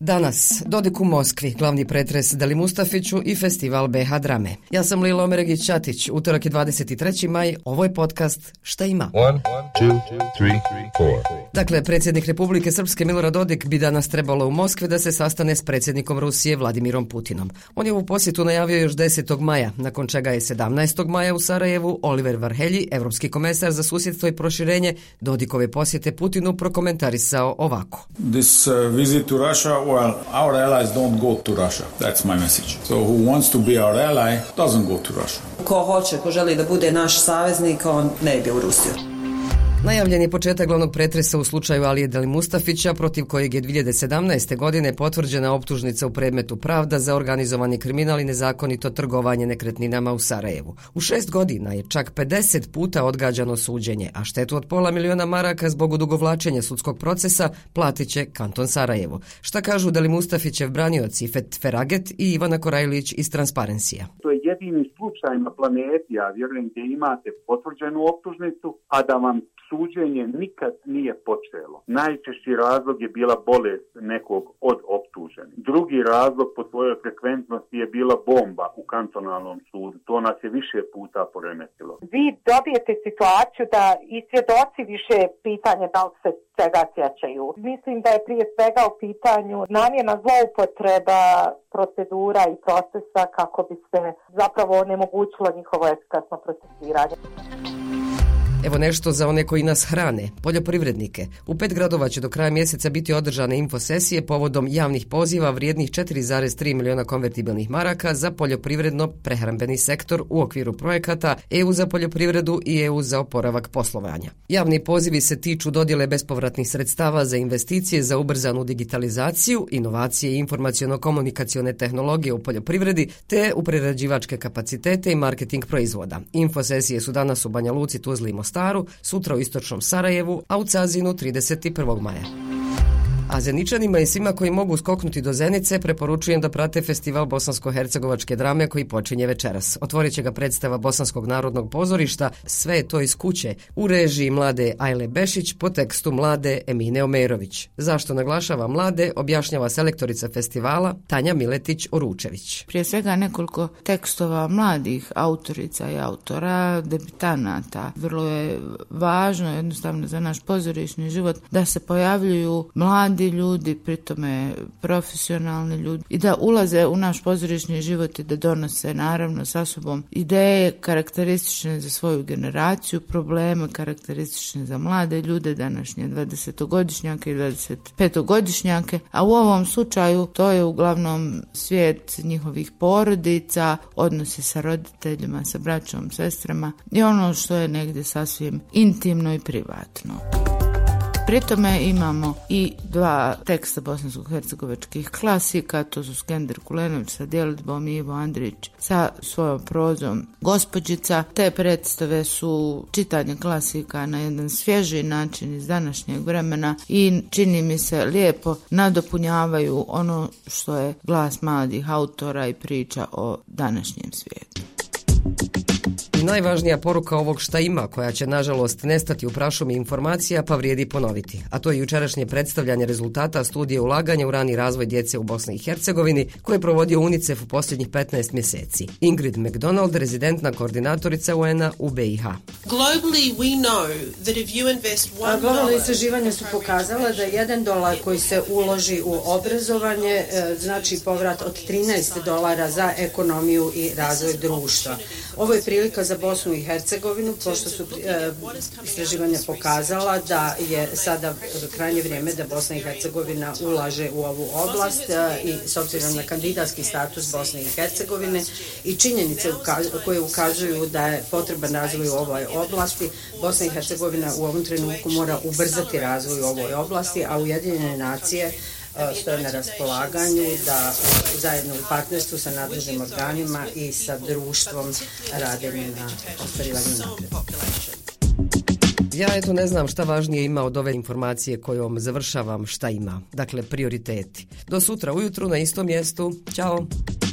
Danas, Dodik u Moskvi, glavni pretres Deli Mustafiću i festival BH Drame. Ja sam Lila Omeregić-Ćatić, utorak je 23. maj, ovo je podcast Šta ima? 1, 2, 3, 4. Dakle, predsjednik Republike Srpske Milorad Dodik bi danas trebalo u Moskvi da se sastane s predsjednikom Rusije Vladimirom Putinom. On je ovu posjetu najavio još 10. maja, nakon čega je 17. maja u Sarajevu Oliver Varhelyi, evropski komesar za susjedstvo i proširenje, Dodikove posjete Putinu prokomentarisao ovako. This visit to Russia, well, our allies don't go to Russia. That's my message. So who wants to be our ally doesn't go to Russia. Ko želi da bude naš saveznik, on ne ide u Rusiju. Najavljen je početak glavnog pretresa u slučaju Alije Deli Mustafića, protiv kojeg je 2017. godine potvrđena optužnica u predmetu Pravda za organizovani kriminal i nezakonito trgovanje nekretninama u Sarajevu. U 6 godina je čak 50 puta odgađano suđenje, a štetu od $500.000 maraka zbog odugovlačenja sudskog procesa platit će kanton Sarajevo. Šta kažu Deli Mustafićev branioci Ifet Feraget i Ivana Korajlić iz Transparencija? To je jedini slučaj na planeti, ja vjerujem, gdje imate potvrđenu optužnicu, a da vam suđenje nikad nije počelo. Najčešći razlog je bila bolest nekog od optuženih. Drugi razlog po svojoj frekventnosti je bila bomba u kantonalnom sudu. To nas je više puta poremetilo. Vi dobijete situaciju da i svjedoci više pitanje da li se čega sjećaju. Mislim da je prije svega u pitanju namjerna zloupotreba procedura i procesa kako bi se zapravo onemogućilo njihovo efikasno procesiranje. Evo nešto za one koji nas hrane, poljoprivrednike. U 5 gradova će do kraja mjeseca biti održane infosesije povodom javnih poziva vrijednih 4,3 milijuna konvertibilnih maraka za poljoprivredno-prehrambeni sektor u okviru projekata EU za poljoprivredu i EU za oporavak poslovanja. Javni pozivi se tiču dodjele bespovratnih sredstava za investicije za ubrzanu digitalizaciju, inovacije i informaciono-komunikacione tehnologije u poljoprivredi te u prerađivačke kapacitete i marketing proizvoda. Infosesije su danas u Banja Luci, Tuzli i Mostaru, sutra u istočnom Sarajevu, a u Cazinu 31. maja. A Zeničanima i svima koji mogu skoknuti do Zenice preporučujem da prate festival bosansko-hercegovačke drame koji počinje večeras. Otvorit će ga predstava Bosanskog narodnog pozorišta Sve je to iz kuće u režiji mlade Ajle Bešić po tekstu mlade Emine Omerović. Zašto naglašava mlade, objašnjava selektorica festivala Tanja Miletić-Oručević. Prije svega nekoliko tekstova mladih autorica i autora, debitanata. Vrlo je važno jednostavno za naš pozorišni život da se pojavljuju mladi ljudi, pritome profesionalni ljudi i da ulaze u naš pozorišni život i da donose naravno sa sobom ideje karakteristične za svoju generaciju, probleme karakteristične za mlade ljude, današnje 20-godišnjake i 25-godišnjake, a u ovom slučaju to je uglavnom svijet njihovih porodica, odnosi sa roditeljima, sa braćom, sestrama i ono što je negdje sasvim intimno i privatno. Pri tome imamo i 2 teksta bosansko-hercegovačkih klasika, to su Skender Kulenović sa djelidbom i Ivo Andrić sa svojom prozom Gospođica. Te predstave su čitanje klasika na jedan svježi način iz današnjeg vremena i čini mi se lijepo nadopunjavaju ono što je glas mladih autora i priča o današnjem svijetu. Najvažnija poruka ovog Šta ima, koja će nažalost nestati u prašumi informacija, pa vrijedi ponoviti. A to je jučerašnje predstavljanje rezultata studije ulaganja u rani razvoj djece u Bosni i Hercegovini, koje je provodio UNICEF u posljednjih 15 mjeseci. Ingrid McDonald, rezidentna koordinatorica UN-a u BiH. Globalno istraživanje su pokazala da $1 koji se uloži u obrazovanje znači povrat od $13 za ekonomiju i razvoj društva. Ovo je prilika za Bosnu i Hercegovinu, pošto su istraživanja pokazala da je sada krajnje vrijeme da Bosna i Hercegovina ulaže u ovu oblast i s obzirom na kandidatski status Bosne i Hercegovine i činjenice koje ukazuju da je potreban razvoj u ovoj oblasti, Bosna i Hercegovina u ovom trenutku mora ubrzati razvoj u ovoj oblasti, a Ujedinjene nacije stoje na raspolaganju da zajedno u partnerstvu sa nadležnim organima i sa društvom rade na ostvarivanju napretka. Ja ne znam šta važnije ima od ove informacije kojom završavam Šta ima. Dakle, prioriteti. Do sutra ujutru na istom mjestu. Ćao!